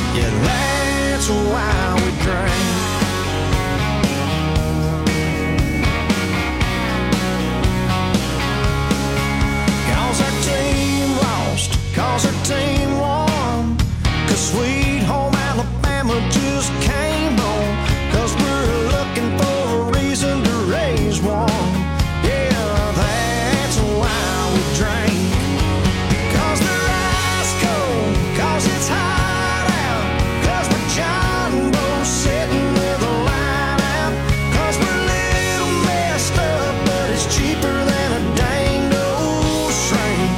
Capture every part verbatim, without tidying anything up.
Yeah, that's why we drink. Cause our team lost, cause our team won, cause Sweet Home Alabama just came home, cause we're looking for a reason to raise one. Yeah, that's why we drink. Cause the ice cold, cause it's hot out, cause we're John Boy sitting with a line out, cause we're a little messed up, but it's cheaper than a dang old shrink.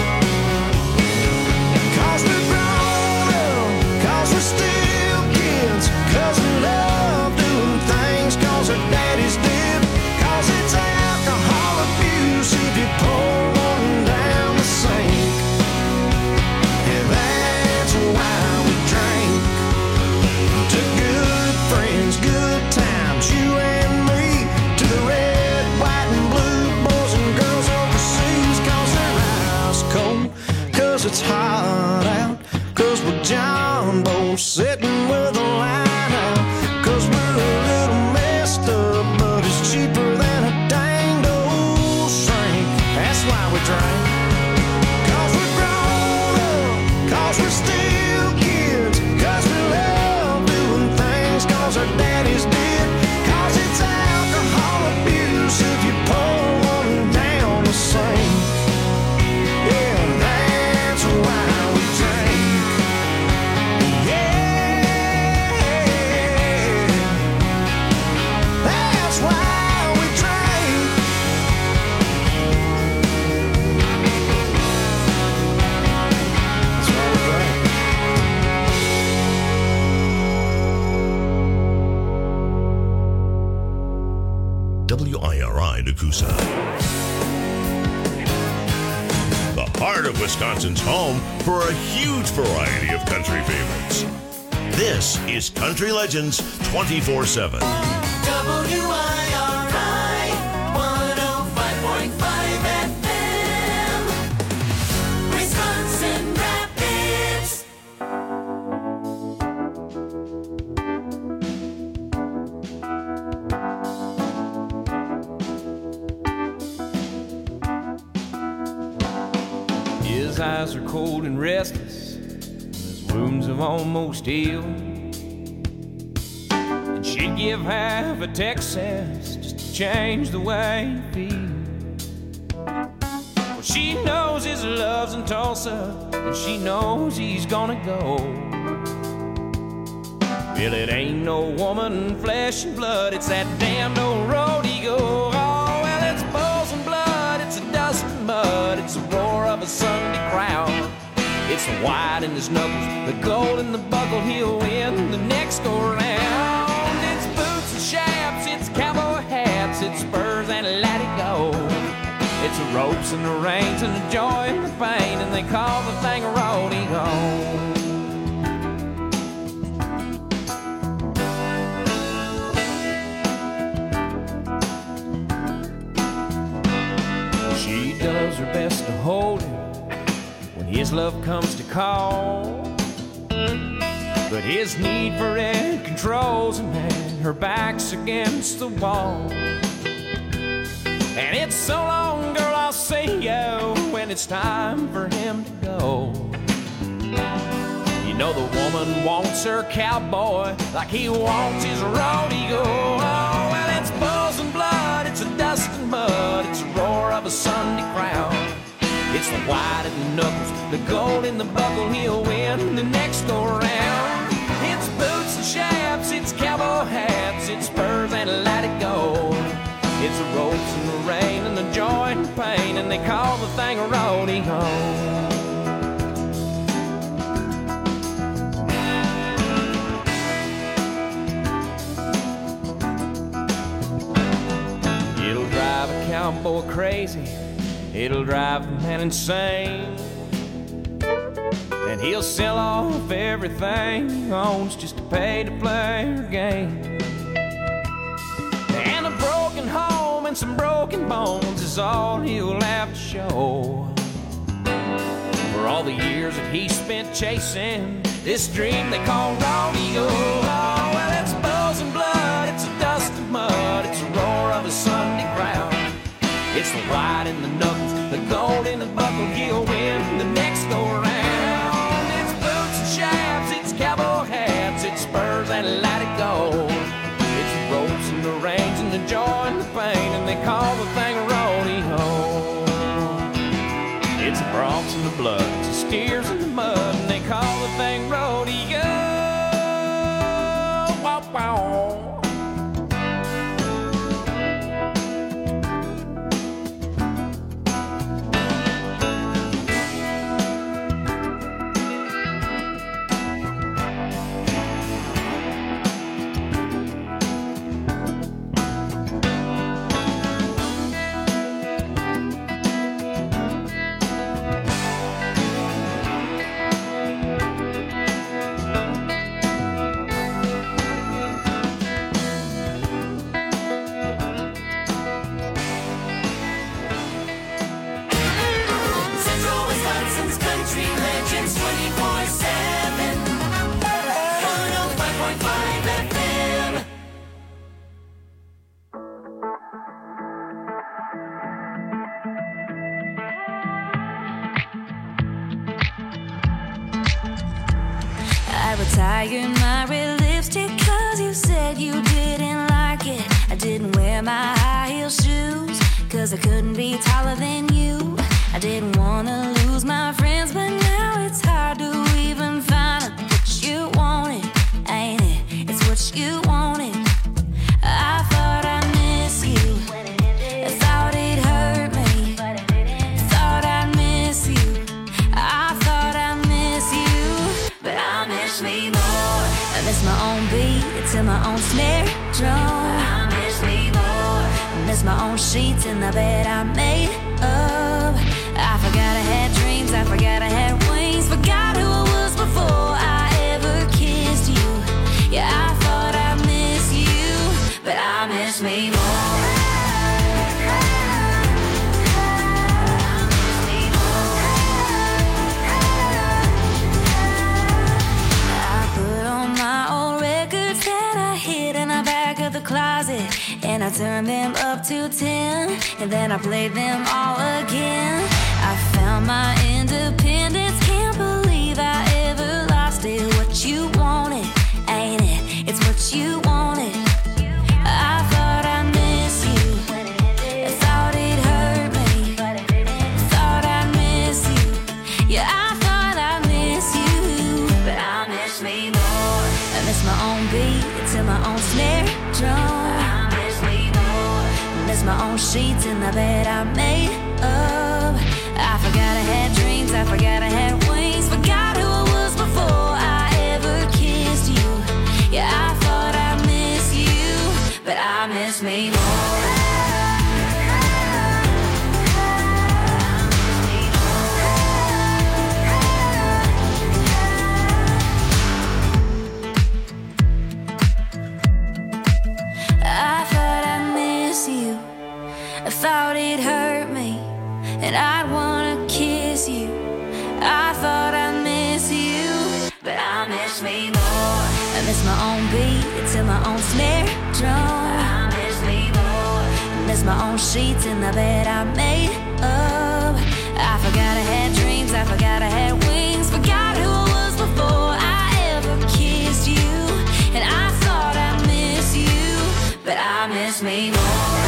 Cause we're grown up, cause we're still kids, cause we love doing things cause our daddies did, cause it's alcohol abuse if you pour one down the sink. Yeah, that's why we drink. To good friends, good times, you and me, to the red, white, and blue boys and girls overseas, cause they're ice cold, cause it's hot out, cause we're John Boy sitting with a line out, cause we're a little messed up, but it's cheaper than a dang old shrink. That's why we drink. Cause we're grown up, cause we're still kids, cause we love doing things cause our daddies did, cause it's alcohol abuse if you pour one down the sink. Yeah, that's why we drink. Yeah, that's why we drink. That's why we drink. W I R I Nakusa. The heart of Wisconsin's home for a huge variety of country favorites. This is Country Legends twenty-four seven. W I R I one oh five point five F M, Wisconsin Rapids. His eyes are cold and restless, his wounds have almost healed. And she'd give half a Texas just to change the way he feels. Well, she knows his love's in Tulsa, and she knows he's gonna go. Well, it ain't no woman, flesh and blood, it's that damned old road he go. Oh, well, it's bulls and blood, it's a dust and mud, it's the roar of a Sunday crowd. It's the white in his knuckles, the gold in the buckle, he'll win the next go round. It's boots and chaps, it's cowboy hats, it's spurs and let it go. It's the ropes and the reins and the joy and the pain, and they call the thing a rodeo. She does her best to hold him when his love comes to call, but his need for it controls him, and her back's against the wall. And it's so long, girl, I'll see you when it's time for him to go. You know the woman wants her cowboy like he wants his rodeo. Oh, well, it's bulls and blood, it's a dust and mud, it's a roar of a Sunday crowd. It's the white in the knuckles, the gold in the buckle, he'll win the next go round. It's boots and chaps, it's cowboy hats, it's spurs and let it go. It's the ropes and the rain and the joy and the pain, and they call the thing a rodeo. It'll drive a cowboy crazy, it'll drive a man insane, and he'll sell off everything he owns just to pay to play her game. And a broken home and some broken bones is all he'll have to show for all the years that he spent chasing this dream they call rodeo. Oh, well, it's buzz and blood, it's a dust and mud, it's a roar of a Sunday crowd. It's the white in the knuckles, the gold in the buckle, he'll win the next go round. It's boots and shafts, it's cowboy hats, it's spurs and let it go. It's the ropes and the reins and the joy and the pain, and they call the thing a rodeo. It's the broncs and the blood, it's the steers in the mud, and they call the thing rodeo. Wow, wow. Retired my red lipstick cause you said you didn't like it. I didn't wear my high heel shoes cause I couldn't be taller than you. I didn't wanna lose my friends, but now it's hard to even find what you wanted, ain't it? It's what you wanted. I thought I miss you, I thought it hurt me, thought I miss you, I thought I miss you, but I miss me more. I miss my own beat to my own snare drum. I miss me more. I miss my own sheets in the bed I made up. I forgot I had dreams, I forgot I had wings, forgot who I was before I ever kissed you. Yeah, I thought I miss you, but I miss me more. Closet, and I turned them up to ten, and then I played them all again. I found my independence, can't believe I ever lost it. What you wanted, ain't it? It's what you wanted. I thought I miss you, I thought it hurt me, thought I miss you. Yeah, I thought I miss you, but I miss me more. I miss my own beat to my own snare drum. I miss me more. I miss my own sheets in the bed I made up. I forgot I had dreams, I forgot I had wings, forgot who I was before I ever kissed you. Yeah, I thought I miss you, but I miss me more. I thought it hurt me, and I'd wanna kiss you. I thought I miss you, but I miss me more. I miss my own beat to my own snare drum. I miss me more. I miss my own sheets in the bed I made up. I forgot I had dreams, I forgot I had wings, forgot who I was before I ever kissed you. And I thought I miss you, but I miss me more.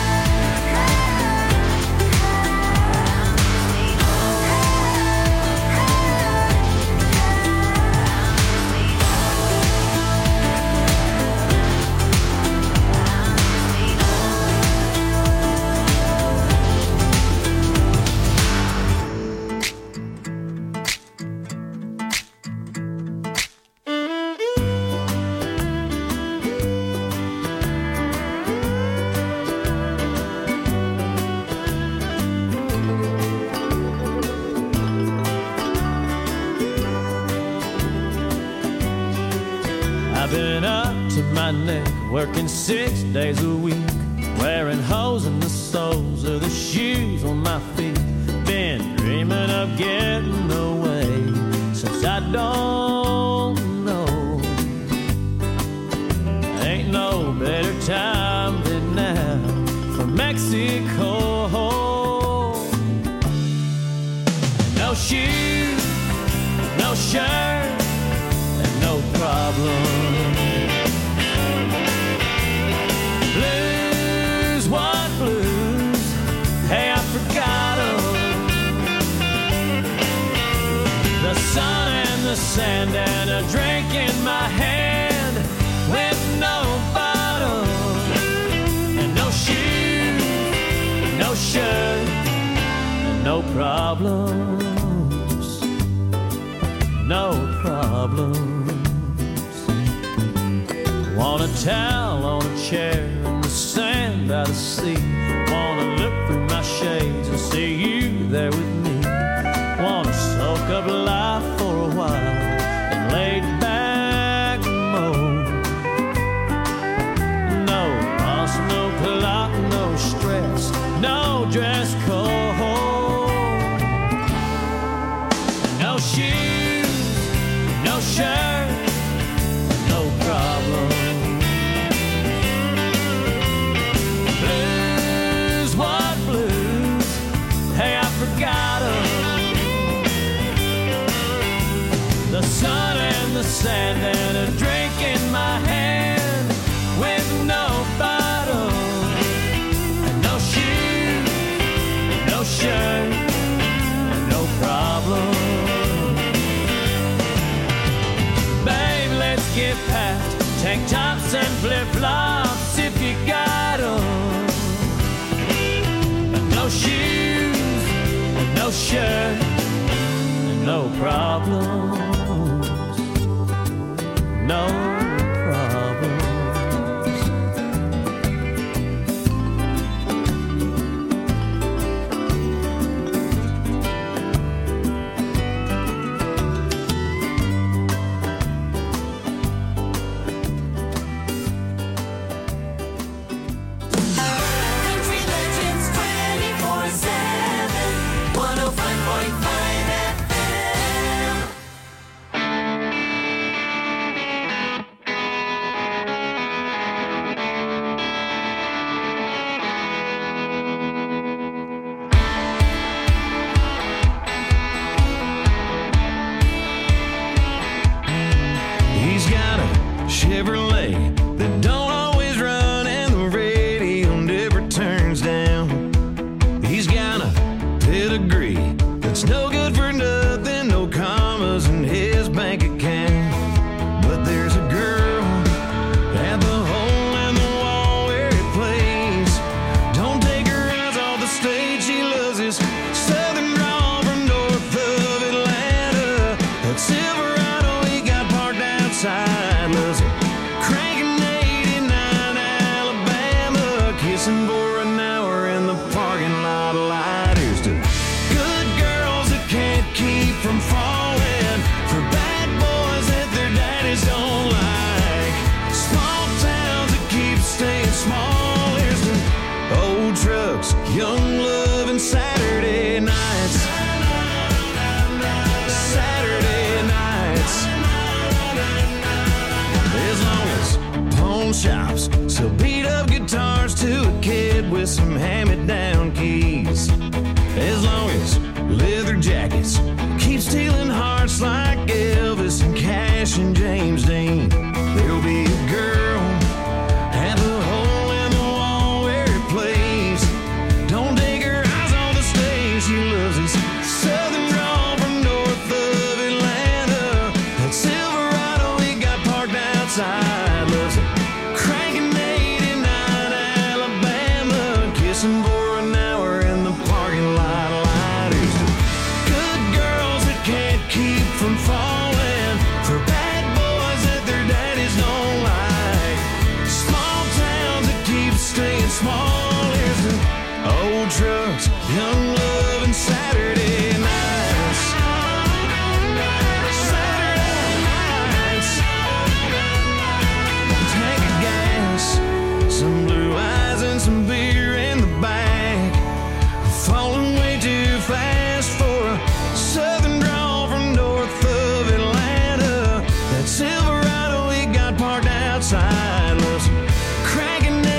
I've been up to my neck, working six days a week, wearing holes in the soles of the shoes on my feet. Been dreaming of getting away since I don't time Vietnam from Mexico. No shoes, no shirt, and no problem. Blues, what blues? Hey, I forgot 'em. The sun and the sand and a drink in my hand with no bottom and no shoes, no shirt, and no problems, no problems. Want a towel on a chair in the sand by the sea. Wanna look through my shades and see you there with me. Wanna soak up life for a while and lay back mode. No boss, no plot, no stress, no dress code. No shoes, no shirt, no problem. Blues, what blues? Hey, I forgot 'em. The sun and the sand and a drink in my hand with no bottom and no shoes, no shirt, and no problem. Babe, let's get past tank tops and flip-flops if you got 'em. No shoes, no shirt, and no problem. No problems. Country Legends twenty-four seven, one oh five point five F M. He's got a Chevrolet that don't always run and the radio never turns down. He's got a pedigree that's no good for nothing, no commas in his bank account. But there's a girl at the hole in the wall where he plays. Don't take her eyes off the stage, she loves his southern drawl from north of Atlanta. That Silverado he got parked outside, loves it cranking eighty-nine Alabama, kissing for an hour in the parking lot light. Here's to good girls that can't keep from falling, for bad boys that their daddies don't like, small towns that keep staying small. Here's to old trucks, young love, and Saturday nights. Saturday nights. As long as pawn shops sell beat up guitars to a kid with some hand-me-down keys. As long as leather jackets keep stealing hearts like Elvis and Cash and James Dean. There'll be a girl at the hole in the wall where he plays. Don't take her eyes on the stage, she loves his southern drawl from north of Atlanta. That Silverado he got parked outside, loves it cranking eighty-nine Alabama, kissing for an hour in the parking lot light. Here's to good girls that can't keep from falling, for bad boys that their daddies don't like, small towns that keep staying small. Here's to old trucks, young love, and Saturday nights. Saturday nights. Tank of gas, some blue eyes and some beer in the back. Falling way too fast for a southern drawl from north of Atlanta. That Silverado he got parked outside, loves cranking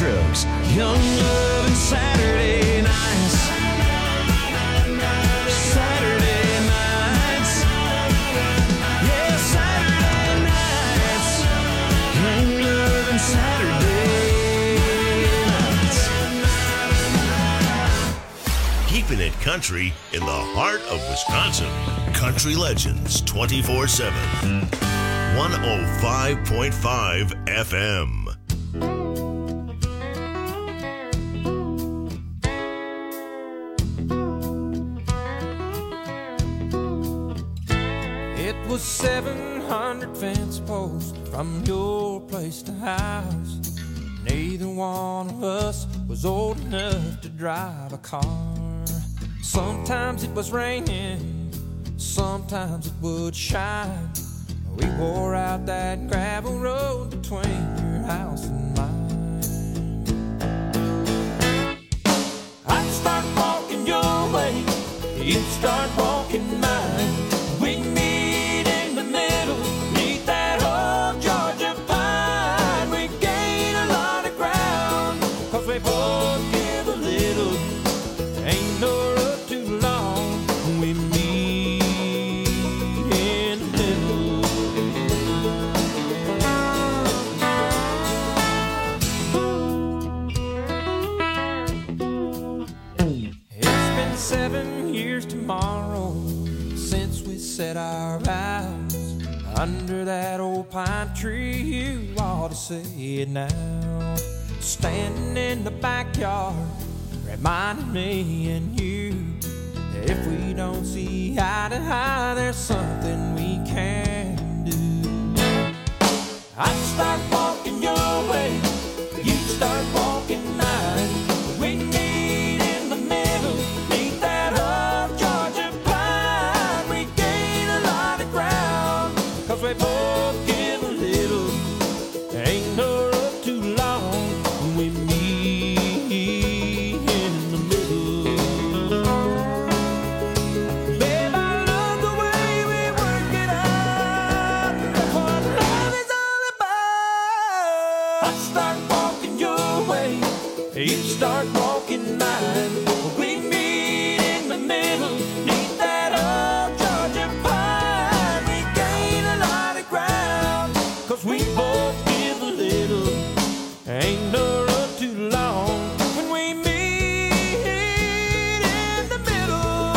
trucks, young love and Saturday nights. Saturday nights. Yeah, Saturday nights. Young love and Saturday nights. Keeping it country in the heart of Wisconsin. Country Legends twenty-four seven. one oh five point five F M. It was seven hundred fence posts from your place to house. Neither one of us was old enough to drive a car. Sometimes it was raining, sometimes it would shine. We wore out that gravel road between your house and mine. I'd start walking your way, you'd start walking mine. We'd meet in the middle, neath that old Georgia pine. We'd gain a lot of ground, cause we both give a little. Ain't no road too long when we meet in the middle. It's been seven years tomorrow since we said our vows under that old pine tree. You ought to say it now. Standing in the backyard, reminding me and you, if we don't see eye to eye, there's something we can do. I'd start walking your way, you'd start walking mine. We meet in the middle, neath that old Georgia pine. We gain a lot of ground, cause we both give a little. Ain't no road too long when we meet in the middle. Babe, I love the way we work it out. That's what love is all about. I start walking your way, you start walking mine. We meet in the middle, neath that old Georgia pine. We gain a lot of ground, cause we both give a little. Ain't no road too long when we meet in the middle.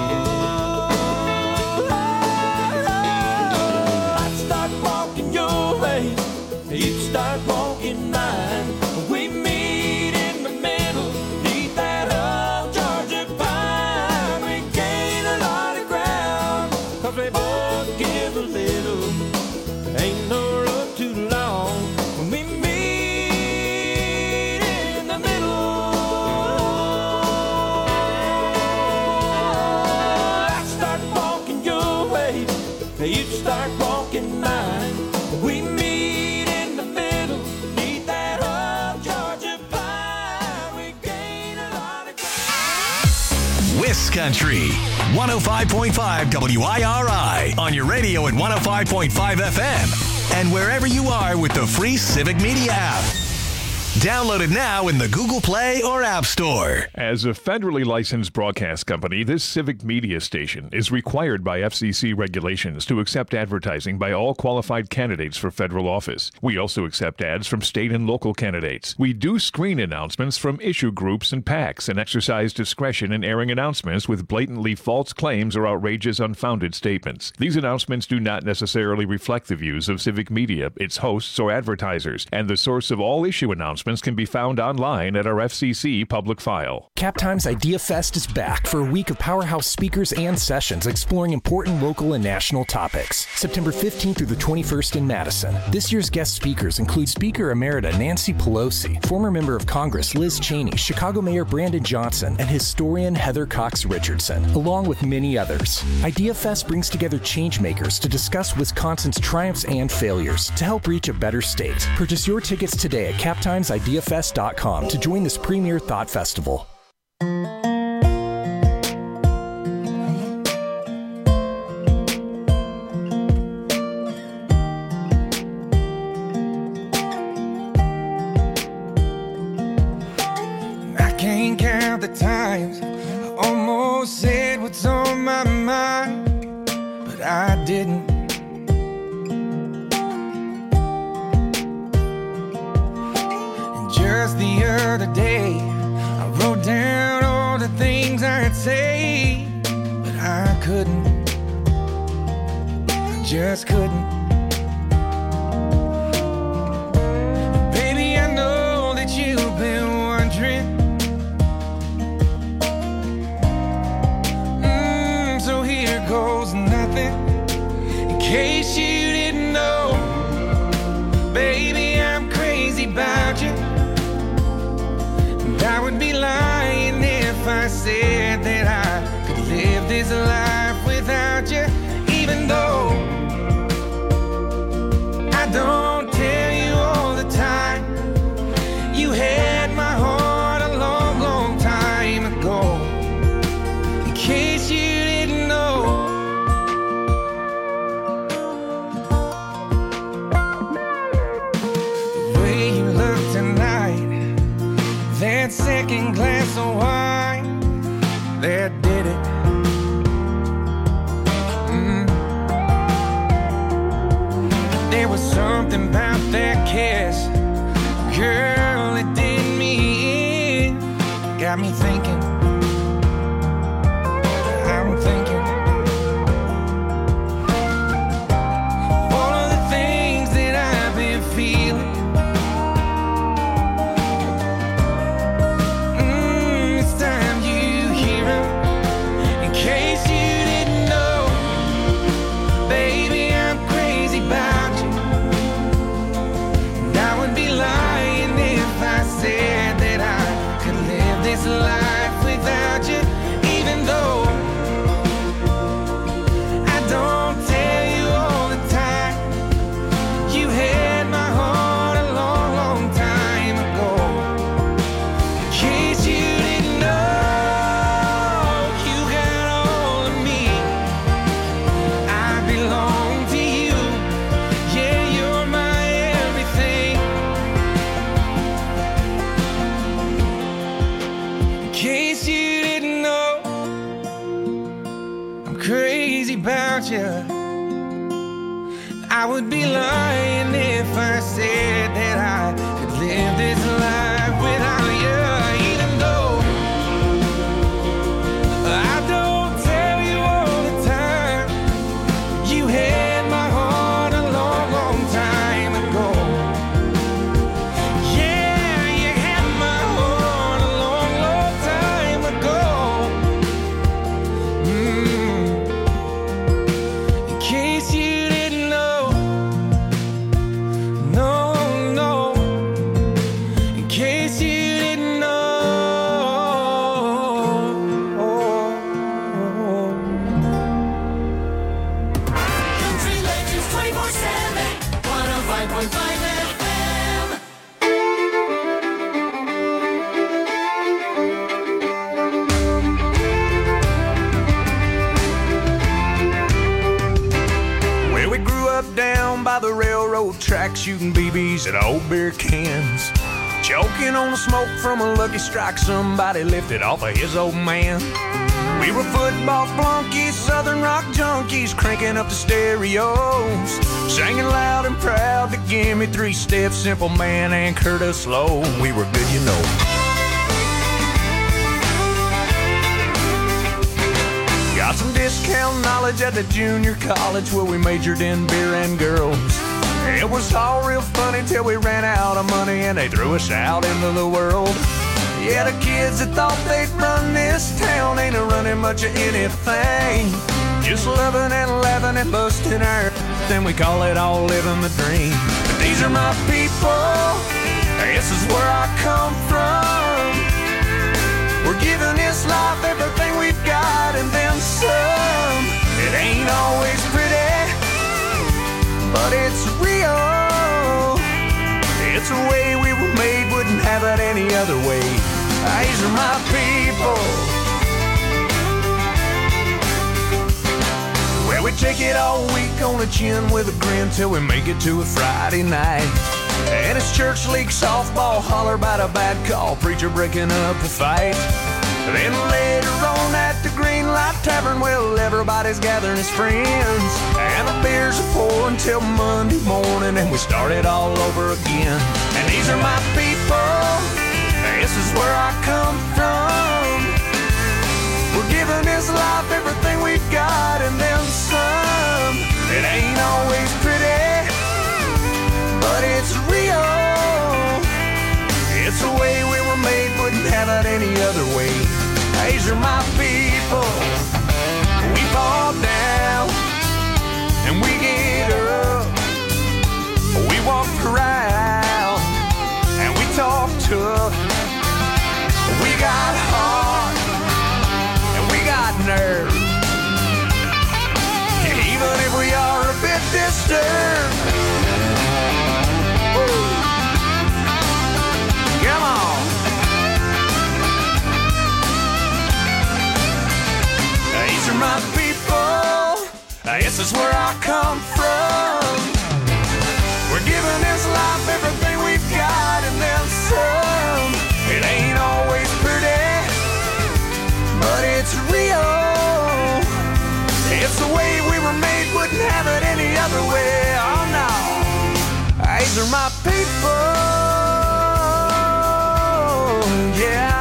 I'd start walking your way, you'd start walking mine. We meet in the middle, neath that old Georgia pine. We gain a lot of ground, cause we both give a little. Ain't no road too long when we meet in the middle. I start walking your way, you start walking mine. We meet in the middle, neath that old Georgia pine. We gain a lot of ground. Wiscountry, one oh five point five W I R I, on your radio at one oh five point five F M, and wherever you are with the free Civic Media app. Download it now in the Google Play or App Store. As a federally licensed broadcast company, this Civic Media station is required by F C C regulations to accept advertising by all qualified candidates for federal office. We also accept ads from state and local candidates. We do screen announcements from issue groups and PACs and exercise discretion in airing announcements with blatantly false claims or outrageous, unfounded statements. These announcements do not necessarily reflect the views of Civic Media, its hosts, or advertisers, and the source of all issue announcements can be found online at our F C C public file. Cap Times Idea Fest is back for a week of powerhouse speakers and sessions exploring important local and national topics. September fifteenth through the twenty-first in Madison. This year's guest speakers include Speaker Emerita Nancy Pelosi, former member of Congress Liz Cheney, Chicago Mayor Brandon Johnson, and historian Heather Cox Richardson, along with many others. Idea Fest brings together changemakers to discuss Wisconsin's triumphs and failures to help reach a better state. Purchase your tickets today at cap times idea fest dot com to join this premier thought festival. mind, but I didn't. And just the other day, I wrote down all the things I'd say, but I couldn't. I just couldn't. Baby, I know that you've been wondering. Mm, so here goes nothing. In case you didn't know, baby, I'm crazy about you. And I would be lying if I said that I could live this life without you. Even though I don't tell you all the time, you had my heart a long, long time ago. In case you didn't know. The way you look tonight, that second glass of wine, that did it. Mm. There was something about that kiss, girl, it did me in. Got me thinking, I'm thinking all of the things that I've been feeling. Mm, it's time you hear 'em. In case you didn't know, baby, I'm crazy about you. And I would be lying if I said that I could live this life without you. Even though I don't tell you all the time, you had my heart a long, long time ago. In case you didn't know, you got all of me. I belong to you. Yeah, you're my everything. In case you didn't know, I'm crazy about you. I would be lying if I said that I could live this life without you. Even though I don't tell you all the time, you had my heart a long, long time ago. Yeah, you had my heart a long, long time ago. Mm. In case you didn't know, no, no. In case you didn't know. Country Legends twenty-four seven, one oh five point five F M. Well, we grew up down by the railroad track, shooting B Bs at old beer cans, choking on the smoke from a Lucky Strike somebody lifted off of his old man. We were football flunkies, southern rock junkies, cranking up the stereos, singing loud and proud to Give Me Three Steps, Simple Man, and Curtis Low. We were good, you know. Got some discount knowledge at the junior college where we majored in beer and girls. It was all real funny till we ran out of money and they threw us out into the world. Yeah, the kids that thought they'd run this town ain't a running much of anything. Just loving and laughing and busting our then we call it all living the dream. But these are my people, this is where I come from. We're giving this life everything we've got and then some. It ain't always pretty, but it's real. It's the way we were made, wouldn't have it any other way. These are my people. Well, we take it all week on the chin with a grin till we make it to a Friday night. And it's church league softball, holler about a bad call, preacher breaking up a fight. Then later on at the Green Moonlight Tavern, well, everybody's gathering as friends. And the beers are pouring till Monday morning, and we start it all over again. And these are my people, this is where I come from. We're giving this life everything we've got and then some. It ain't always pretty, but it's real. It's the way we were made, wouldn't have it any other way. These are my people. We fall down and we get up. We walk around and we talk tough. We got heart and we got nerve. And even if we are a bit disturbed, woo, come on. These are my people. This is where I come from. We're giving this life everything we've got and then some. It ain't always pretty, but it's real. It's the way we were made, wouldn't have it any other way. Oh no, these are my people. Yeah.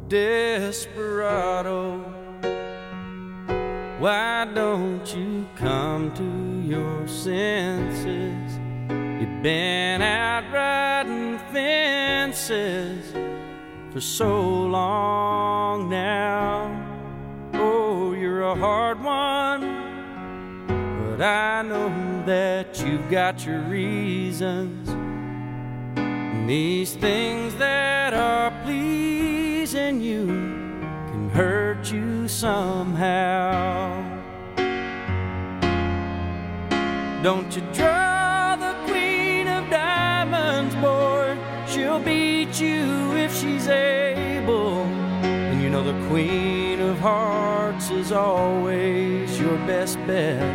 desperado, why don't you come to your senses? You've been out riding fences for so long now. Oh, you're a hard one, but I know that you've got your reasons. And these things that are pleasing you can hurt you somehow. Don't you draw the queen of diamonds, boy. She'll beat you if she's able. And you know the queen of hearts is always your best bet.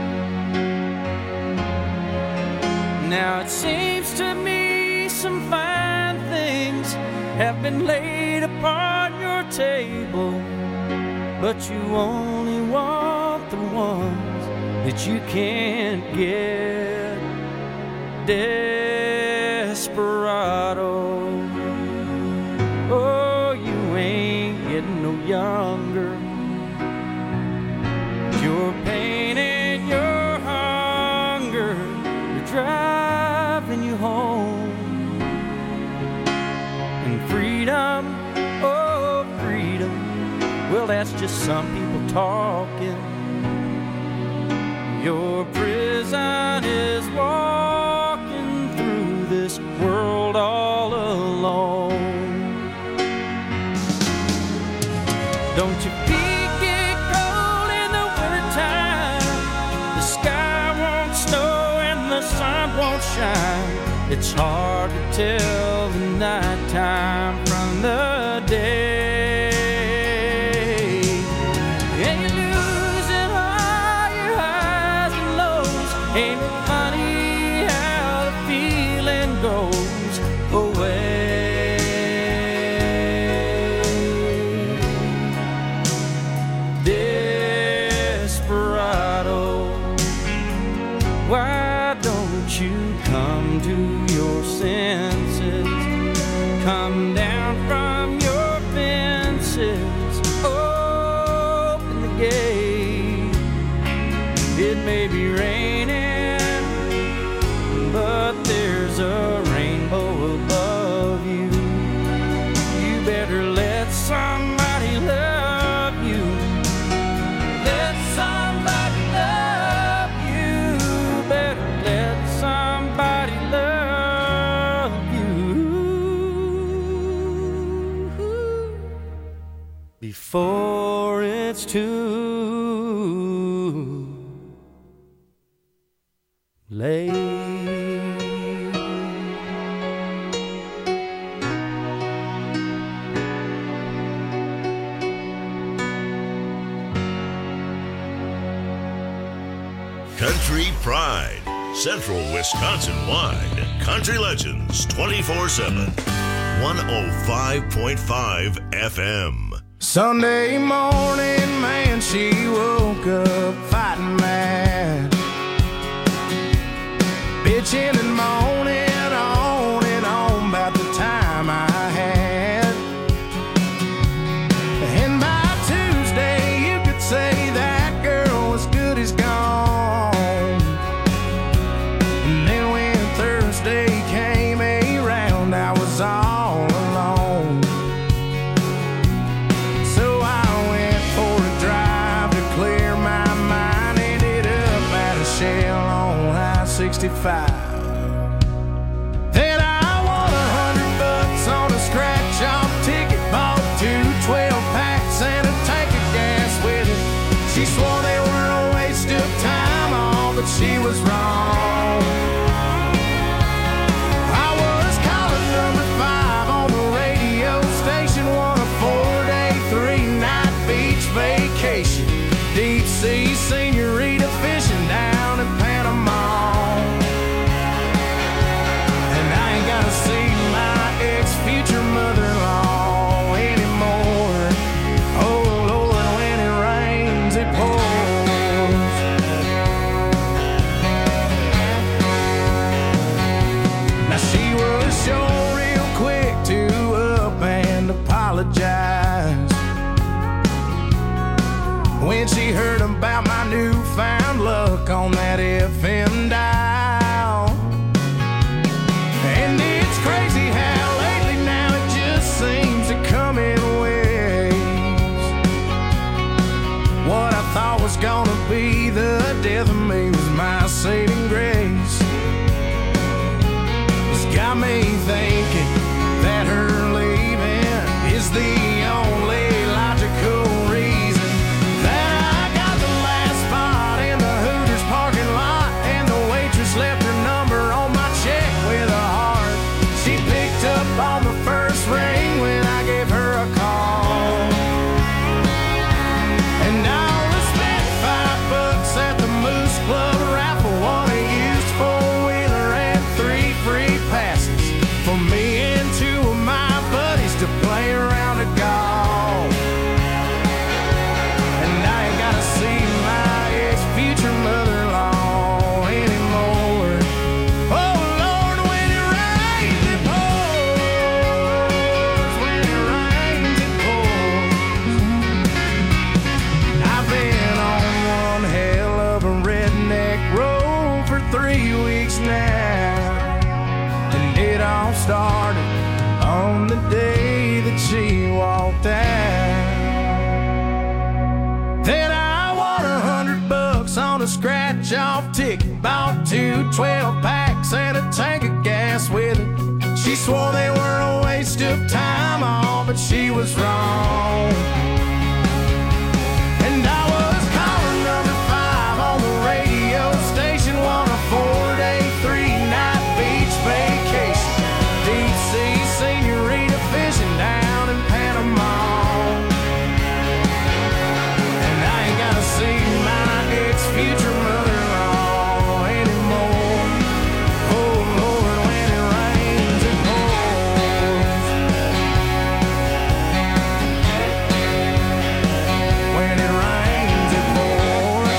Now it seems to me some fine things have been laid upon your table, but you only want the ones that you can't get. Desperado, oh, you ain't getting no younger. Your pain and your hunger, you're driving you home. And freedom, oh, freedom, well, that's just some people talking. Your prison is walking through this world all alone. Don't your feet get cold in the wintertime? The sky won't snow and the sun won't shine. It's hard to tell the nighttime from the day. Ain't it funny how the feeling goes away? Desperado, why don't you come to your senses? Come down from your fences, open the gate. It may be raining, but there's a rainbow above you. You better let somebody love you. Let somebody love you. Better let somebody love you before it's too late. Country Pride, Central Wisconsin wide. Country Legends twenty-four seven. one oh five point five F M. Sunday morning, man, she woke up fighting mad, bitching and moaning on and on about the time I had. And by Tuesday, you could say that girl was good as gone. And then when Thursday came around, I was all alone. So I went for a drive to clear my mind. Ended up at a Shell on I sixty-five. Then I won a hundred bucks on a scratch-off ticket, bought two twelve packs and a tank of gas with it. She swore they were a waste of time, all, but she was wrong. I was calling number five on the radio station, won a four-day, three-night beach vacation, deep sea senorita fishing down in Panama. And I ain't gotta see my ex-future mother-in-law anymore. Oh Lord, when it rains, it pours. Now she was sure real quick to up and apologize. when she heard about my newfound luck on that F M dial. And it's crazy how lately now it just seems to come in waves. What I thought was gonna be the death of me was my saving grace. It's got me thinking that her leaving is the only logical reason that I got the last spot in the Hooters parking lot, and the waitress left her number on my check with a heart. She picked up on the first ring when I gave her a call, and I only spent five bucks at the Moose Club raffle, won a used four-wheeler and three free passes for me and two of my buddies to play around a golf. And I ain't gotta see my ex-future mother-in-law anymore. Oh Lord, when it rains it pours, when it rains it pours. I've been on one hell of a redneck road for three weeks now, and it all started on the day that she walked out. Then I won a hundred bucks on a scratch-off ticket, bought two twelve packs and a tank of gas with it. She swore they were a waste of time, all but she was wrong. And I was caller number five on the radio station, won a four-day, three-night beach vacation, deep sea senorita fishing down in Panama. And I ain't gotta see my ex-future mother-in-law anymore. Oh Lord, when it rains it pours. When it rains it pours.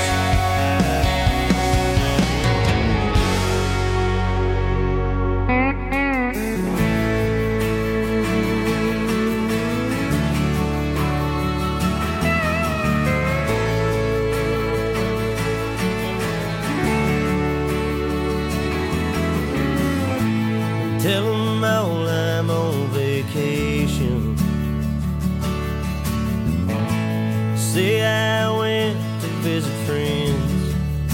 Tell 'em all I'm on vacation. Say I went to visit friends,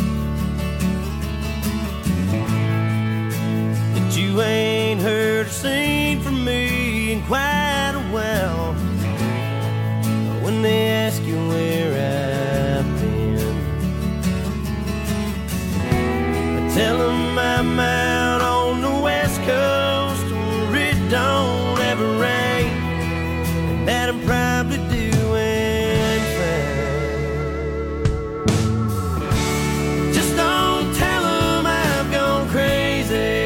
that you ain't heard or seen from me in quite a while. When they ask you where I've been, I tell them I'm out on the West Coast where it don't ever rain, and that I'm probably doing fine. Just don't tell them I've gone crazy,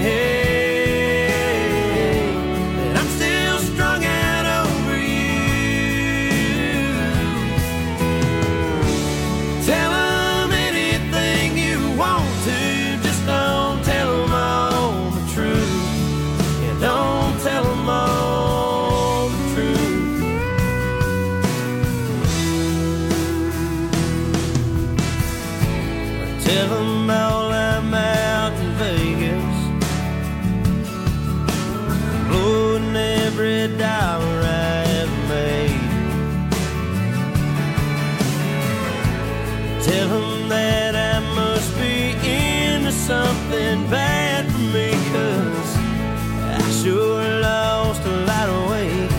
that I'm still strung out over you. Tell them anything you want to, just don't tell them all the truth. Yeah, don't tell them all the truth. Tell them all I'm out in Vegas, blowing every dollar I ever made. Tell them that I must be into something bad for me, 'cause I sure lost a lot of weight.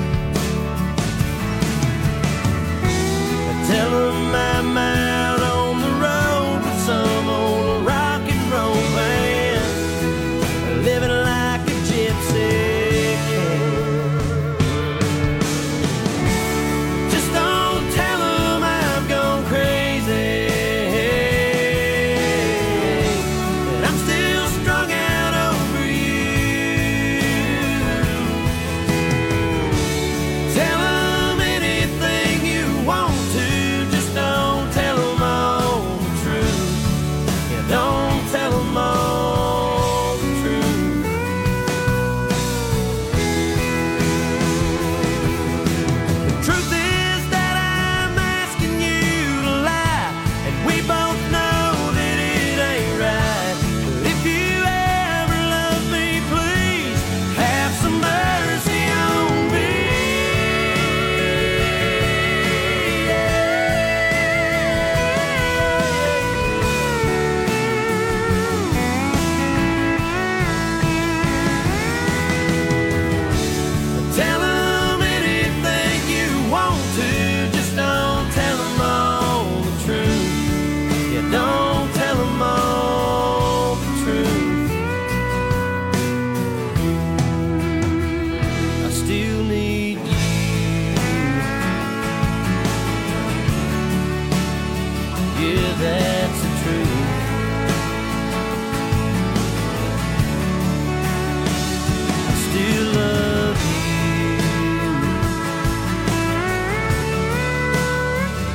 Tell them I'm out on the road with some old rock and roll band, living like a gypsy can. Just don't tell them I've gone crazy, that I'm still strung out over you. Tell them anything you want to, just don't tell them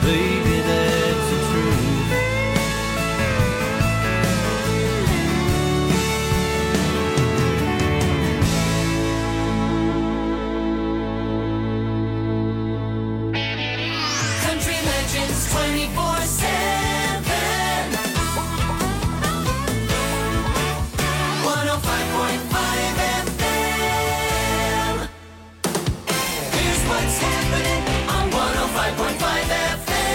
baby, that's the truth. Country Legends twenty-four seven. one oh five point five F M. Here's what's happening on one oh five point five F M.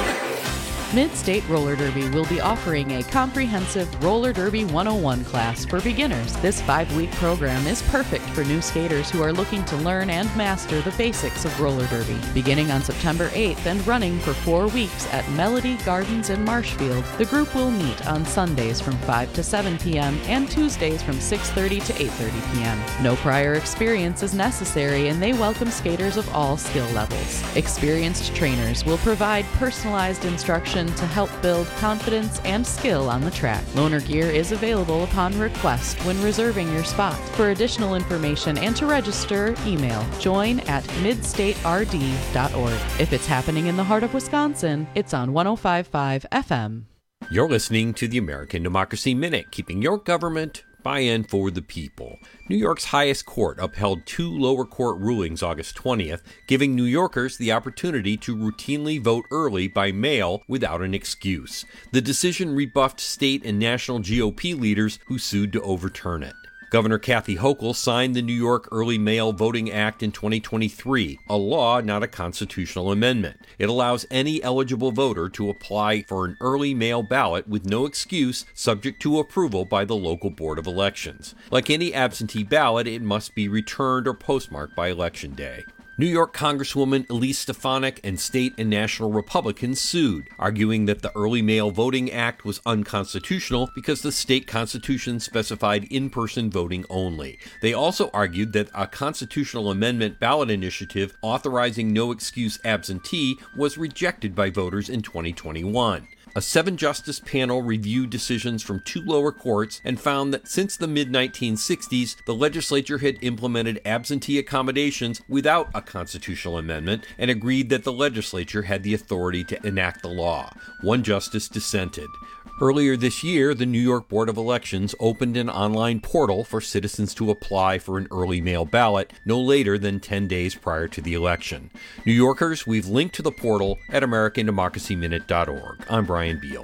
Mid-State Roller Derby will be offering a comprehensive Roller Derby one oh one class for beginners. This five-week program is perfect for new skaters who are looking to learn and master the basics of roller derby. Beginning on September eighth and running for four weeks at Melody Gardens in Marshfield, the group will meet on Sundays from five to seven p.m. and Tuesdays from six thirty to eight thirty p.m. No prior experience is necessary, and they welcome skaters of all skill levels. Experienced trainers will provide personalized instruction to help build confidence and skill on the track. Loaner gear is available upon request when reserving your spot. For additional information and to register, email join at midstate r d dot org. If it's happening in the heart of Wisconsin, it's on one oh five point five F M. You're listening to the American Democracy Minute, keeping your government by and for the people. New York's highest court upheld two lower court rulings August twentieth, giving New Yorkers the opportunity to routinely vote early by mail without an excuse. The decision rebuffed state and national G O P leaders who sued to overturn it. Governor Kathy Hochul signed the New York Early Mail Voting Act in twenty twenty-three, a law, not a constitutional amendment. It allows any eligible voter to apply for an early mail ballot with no excuse, subject to approval by the local Board of Elections. Like any absentee ballot, it must be returned or postmarked by Election Day. New York Congresswoman Elise Stefanik and state and national Republicans sued, arguing that the Early Mail Voting Act was unconstitutional because the state constitution specified in-person voting only. They also argued that a constitutional amendment ballot initiative authorizing no-excuse absentee was rejected by voters in twenty twenty-one. A seven-justice panel reviewed decisions from two lower courts and found that since the mid nineteen sixties, the legislature had implemented absentee accommodations without a constitutional amendment and agreed that the legislature had the authority to enact the law. One justice dissented. Earlier this year, the New York Board of Elections opened an online portal for citizens to apply for an early mail ballot no later than ten days prior to the election. New Yorkers, we've linked to the portal at american democracy minute dot org. I'm Brian Beal.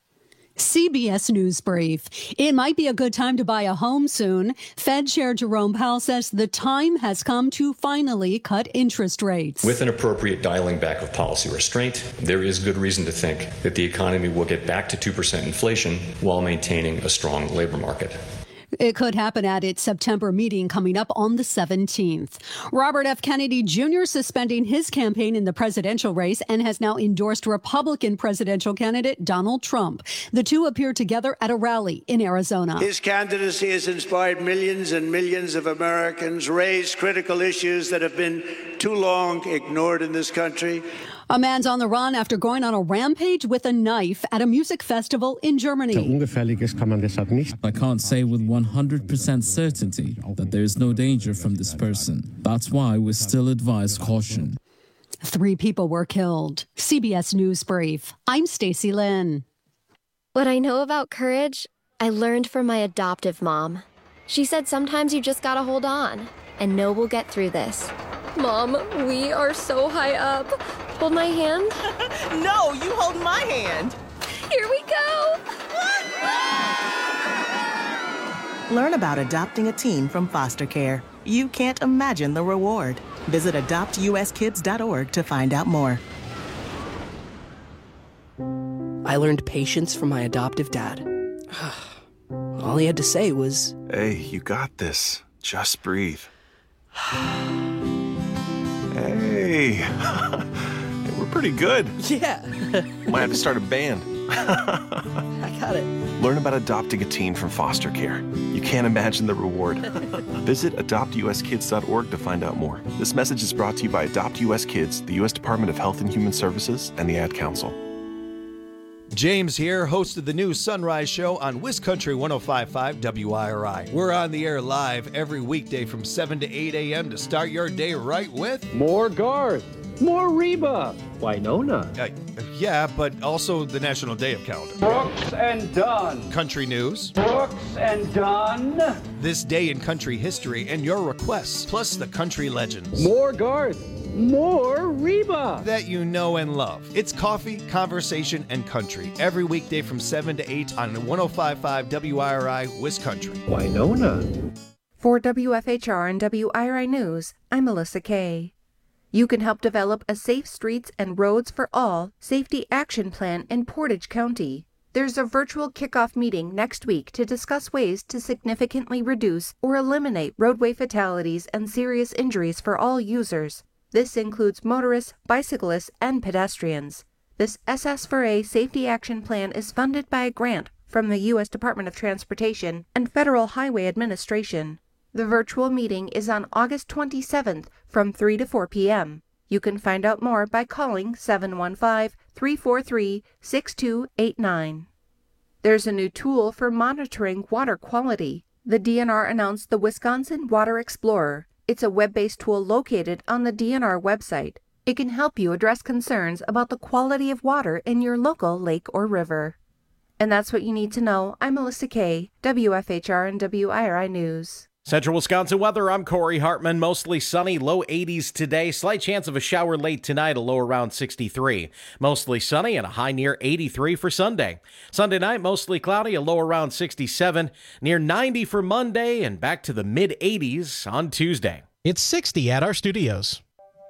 C B S News Brief. It might be a good time to buy a home soon. Fed Chair Jerome Powell says the time has come to finally cut interest rates. With an appropriate dialing back of policy restraint, there is good reason to think that the economy will get back to two percent inflation while maintaining a strong labor market. It could happen at its September meeting coming up on the seventeenth. Robert F. Kennedy Junior suspending his campaign in the presidential race and has now endorsed Republican presidential candidate Donald Trump. The two appeared together at a rally in Arizona. His candidacy has inspired millions and millions of Americans, raised critical issues that have been too long ignored in this country. A man's on the run after going on a rampage with a knife at a music festival in Germany. I can't say with one hundred percent certainty that there is no danger from this person. That's why we still advise caution. Three people were killed. C B S News Brief. I'm Stacey Lynn. What I know about courage, I learned from my adoptive mom. She said sometimes you just gotta hold on and know we'll get through this. Mom, we are so high up. Hold my hand. No, you hold my hand. Here we go. Learn about adopting a teen from foster care. You can't imagine the reward. Visit adopt u s kids dot org to find out more. I learned patience from my adoptive dad. All he had to say was, "Hey, you got this. Just breathe." Hey, we're pretty good. Yeah. Might have to start a band. I got it. Learn about adopting a teen from foster care. You can't imagine the reward. Visit adopt u s kids dot org to find out more. This message is brought to you by Adopt U S Kids, the U S Department of Health and Human Services, and the Ad Council. James here, host of the new Sunrise Show on WisCountry one oh five point five W I R I. We're on the air live every weekday from seven to eight a.m. to start your day right with... More Garth, more Reba, Winona. Uh, yeah, but also the National Day of Calendar. Brooks and Dunn. Country news. Brooks and Dunn. This day in country history and your requests, plus the country legends. More Garth. More Reba that you know and love. It's coffee, conversation, and country every weekday from seven to eight on one oh five point five W I R I WisCountry. Winona. For W F H R and W I R I News, I'm Melissa Kay. You can help develop a Safe Streets and Roads for All safety action plan in Portage County. There's a virtual kickoff meeting next week to discuss ways to significantly reduce or eliminate roadway fatalities and serious injuries for all users. This includes motorists, bicyclists, and pedestrians. This S S four A Safety Action Plan is funded by a grant from the U S Department of Transportation and Federal Highway Administration. The virtual meeting is on August twenty-seventh from three to four p.m. You can find out more by calling seven one five, three four three, six two eight nine. There's a new tool for monitoring water quality. The D N R announced the Wisconsin Water Explorer. It's a web-based tool located on the D N R website. It can help you address concerns about the quality of water in your local lake or river. And that's what you need to know. I'm Melissa Kay, W F H R and W I R I News. Central Wisconsin weather, I'm Corey Hartman. Mostly sunny, low eighties today. Slight chance of a shower late tonight, a low around sixty-three. Mostly sunny and a high near eighty-three for Sunday. Sunday night, mostly cloudy, a low around sixty-seven. Near ninety for Monday and back to the mid eighties on Tuesday. It's sixty at our studios.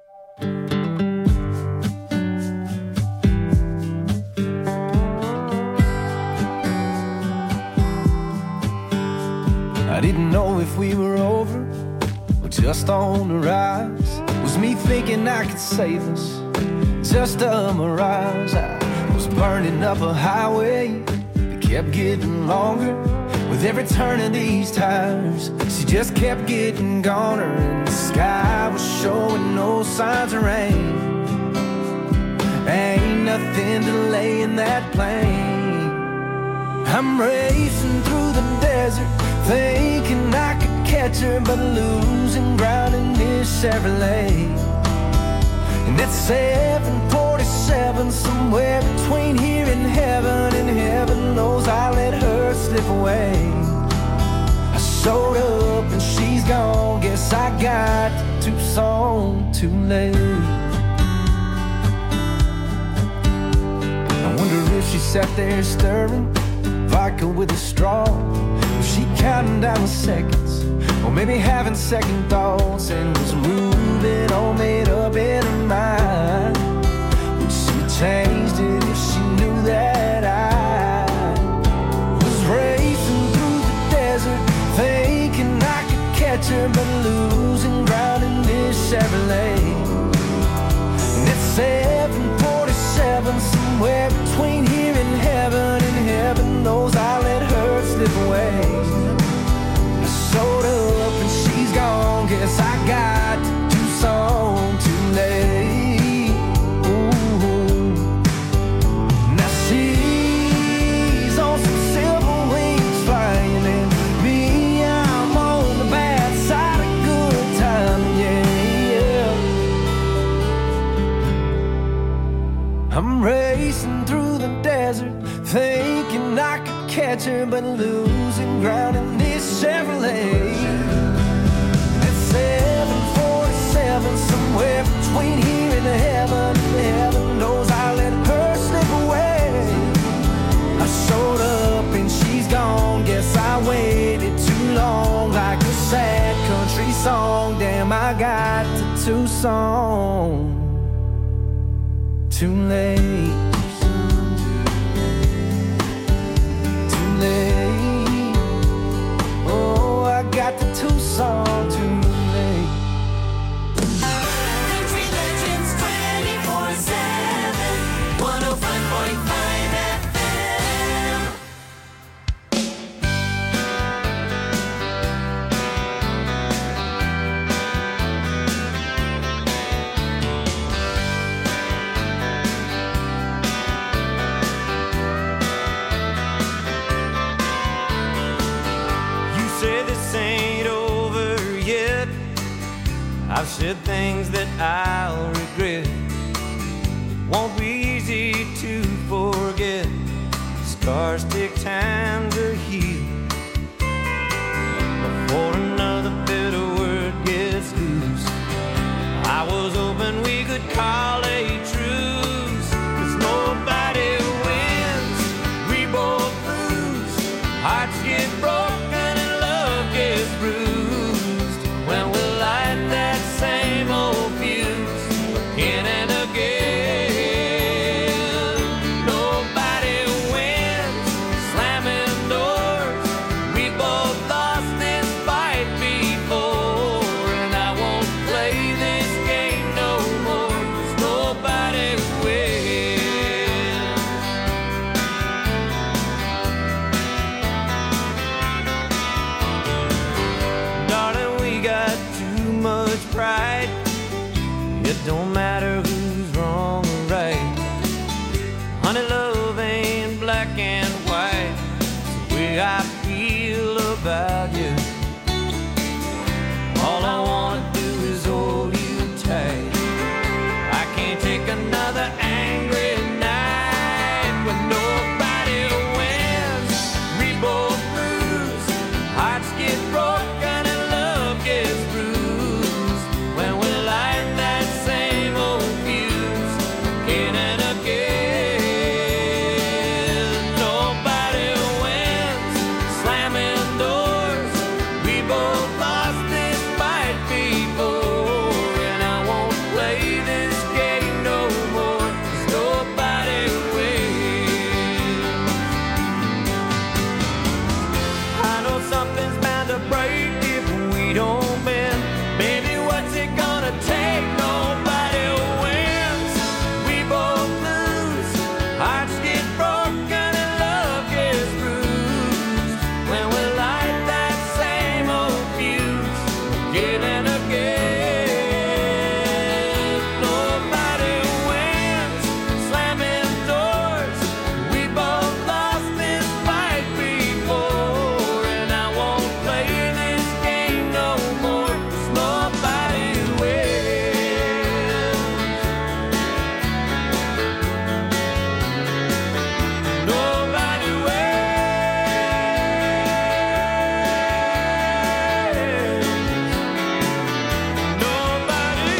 I didn't know if we were over or just on the rise. Was me thinking I could save us, just a mirage. I was burning up a highway that kept getting longer. With every turn of these tires, she just kept getting goner. And the sky was showing no signs of rain. Ain't nothing delaying that plane. I'm racing through the desert, thinking I could catch her, but losing ground in this Chevrolet. And at seven forty-seven, somewhere between here and heaven, and heaven knows I let her slip away. I showed up and she's gone, guess I got to Tucson too late. I wonder if she sat there stirring vodka with a straw. Was she counting down the seconds, or maybe having second thoughts, and was moving all made up in her mind? Would she have changed it if she knew that I was racing through the desert, thinking I could catch her, but losing ground in this Chevrolet? And it's seven forty-seven, somewhere between here and heaven, and heaven knows I let her slip away. I showed up and she's gone, guess I got to Tucson too late. Ooh. Now she's on some silver wings flying, and me, I'm on the bad side of good time, yeah, yeah. I'm racing through the desert, thinking I could catch her, but losing ground in this Chevrolet. At seven forty-seven, somewhere between here and heaven, heaven knows I let her slip away. I showed up and she's gone, guess I waited too long, like a sad country song. Damn, I got to Tucson too late. Oh, I got the Tucson too late. Country Legends twenty-four seven, one oh five point five F M. I've said things that I'll regret. It won't be easy to forget. Scars take time to heal before another bitter word gets loose. I was hoping we could call a truce, 'cause nobody wins, we both lose. Hearts get broken and love gets bruised when we light that same old fuse again and again. Nobody wins, slamming doors. We both lost this fight before, and I won't play this game no more, 'cause nobody wins. Darling, we got too much pride. It don't matter who's wrong or right. Honey, love ain't black and white. It's the way I feel about you. All I wanna do is hold you tight. I can't take another angry night when nobody wins, we both lose. Hearts get broken and love gets bruised when we light that same old fuse again and again. Nobody wins, slamming doors. We both lost this fight before, and I won't play this game no more, 'cause nobody wins. I know something's bound to break if we don't bend. Baby, what's it gonna take? Nobody wins, we both lose. Hearts get broken and love gets bruised when we light that same old fuse again and again. Nobody wins, slamming doors. We both lost this fight before, and I won't play this game no more, 'cause nobody wins. Nobody wins. Nobody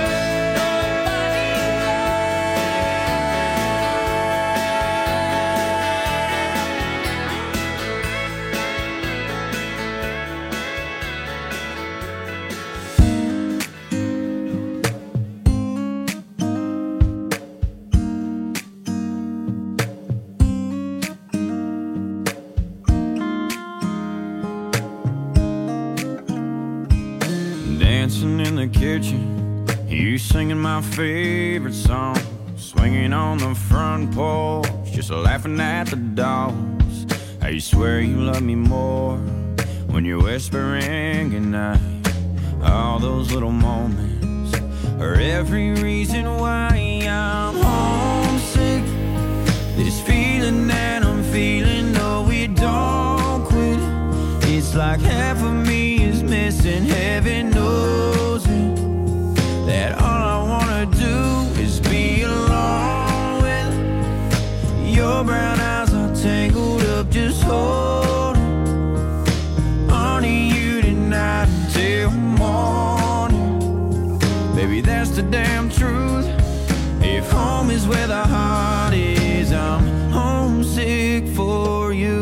Dancing in the kitchen, you singing my favorite song, swinging on the front porch, just laughing at the dogs. I swear you love me more when you're whispering goodnight. All those little moments are every reason why I'm homesick. This feeling that I'm feeling, no, it don't quit. It's like half of me is missing, heaven knows it. That all I wanna do is be alone with your brown eyes are tangled up, just holding on to you tonight until morning. Baby, that's the damn truth. If home is where the heart is, I'm homesick for you.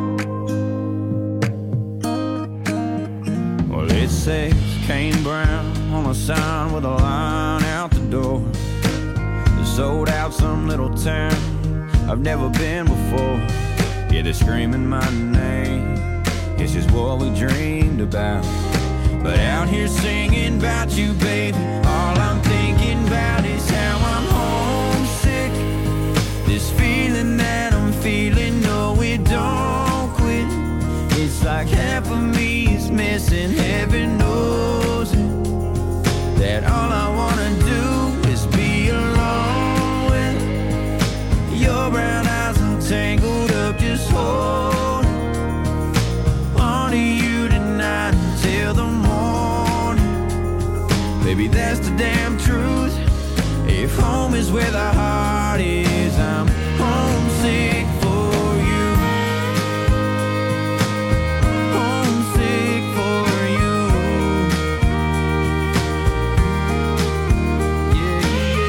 Well, it says Kane Brown on a sign with a line out the door. Sold out some little town I've never been before. Yeah, they're screaming my name. It's just what we dreamed about. But out here singing about you, baby, all I'm thinking about is how I'm homesick. This feeling that I'm feeling, no, it don't quit. It's like half of me is missing, heaven knows it. That all I wanna do is be alone with your brown eyes are tangled up, just holding on to you tonight until the morning. is where the heart is. I'm homesick for you. Homesick for you. Yeah,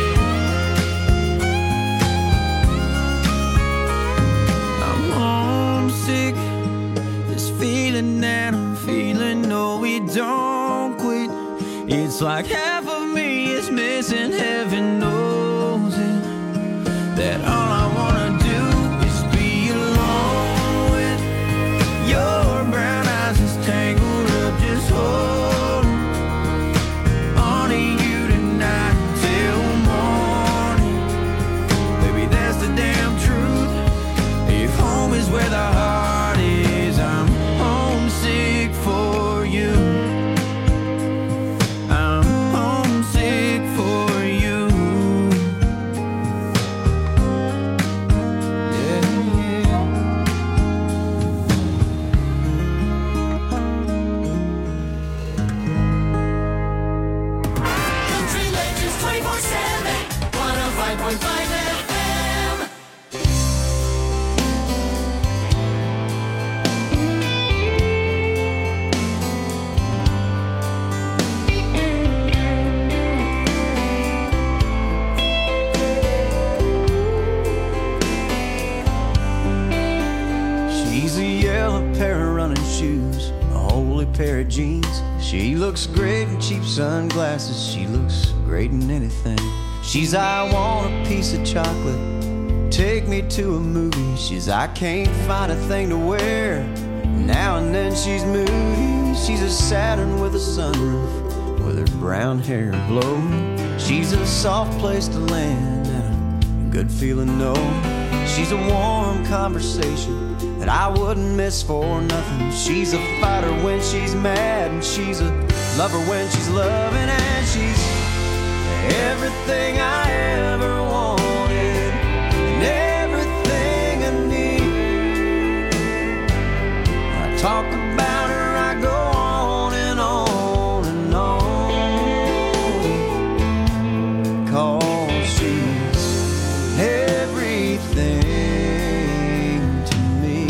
yeah. I'm homesick. This feeling that I'm feeling, no, it don't quit. It's like half of me is missing, heaven knows it. That all I wanna do is be alone with your brown eyes just tangled up, just holding on to you tonight till morning. Baby, that's the damn truth. If home is where the heart is, I'm homesick for you. I'm homesick for you. Yeah, yeah. Country Legends twenty-four seven, one oh five point five F M. She's a yellow pair of running shoes, a holy pair of jeans. She looks great in cheap sunglasses. She looks great in anything. She's I want a piece of chocolate, take me to a movie. She's I can't find a thing to wear. Now and then she's moody. She's a Saturn with a sunroof, with her brown hair blowing. She's a soft place to land and a good feeling, no. She's a warm conversation that I wouldn't miss for nothing. She's a fighter when she's mad, and she's a lover when she's loving, and she's everything I ever wanted and everything I need. When I talk about her, I go on and on and on, 'cause she's everything to me.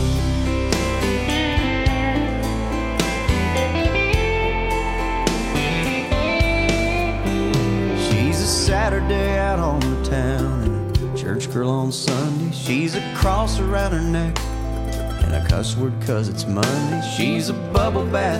She's a Saturday out on the town and a church girl on Sunday. She's a cross around her neck and a cuss word 'cause it's Monday. She's a bubble bath